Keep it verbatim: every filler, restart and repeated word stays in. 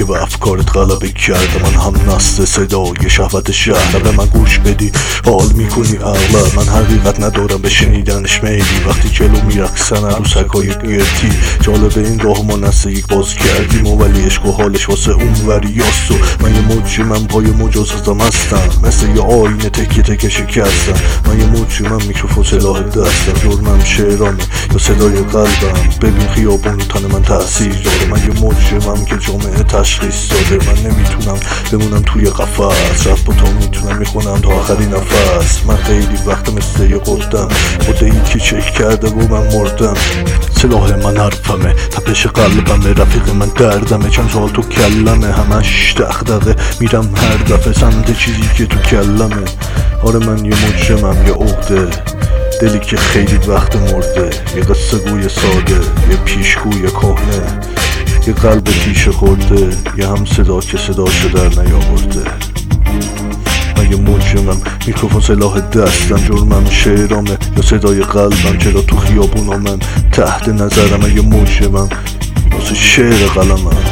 و افکارت غلبه کرده. من هم نسل صدای شهوت شهر، به من گوش بدی حال میکنی اغلب. من حقیقت ندارم به شنیدنش میلی، وقتی جلو میرقصن عروسکای گرتی. جالب این راه ما نسل یک باز کردیم و ولی عشق و حالش واسه اون وریاست. و من یه مجرمم پای مجازاتم هستم، مثل یه آینه تکیه تکه شکستم. من یه مجرمم میکروفون سلاح دستم، جرمم شعرامه یا صدای قلبم. ببین خیابون رو تن من تأثیر داره. من یه مجرمم که جامعه تشخیص داده. من نمیتونم بمونم توی قفس، رفت با تو میتونم میخونم تا آخرین نفس. من خیلی وقت مثل یه قردم، خود یکی چک کرده و من مردم. سلاح من حرفمه، تپش قلبمه، رفیق من دردمه. چند سال تو کلمه، همش دغدغه، میرم هر دفعه سمت چیزی که تو کلمه. آره من یه مجرمم، یه عقده، دلی که خیلی وقت مرده. یه قصه گوی ساده، یه پیشگوی کهنه، یه قلب تیشه خورده، یه هم صدا که صداشو در نیاورده. من یه مجرمم، میکروفون سلاح دستم، جرمم شعرامه یا صدای قلبم. چرا تو خیابونم من تحت نظرم؟ من یه مجرمم واسه شعر قلمم.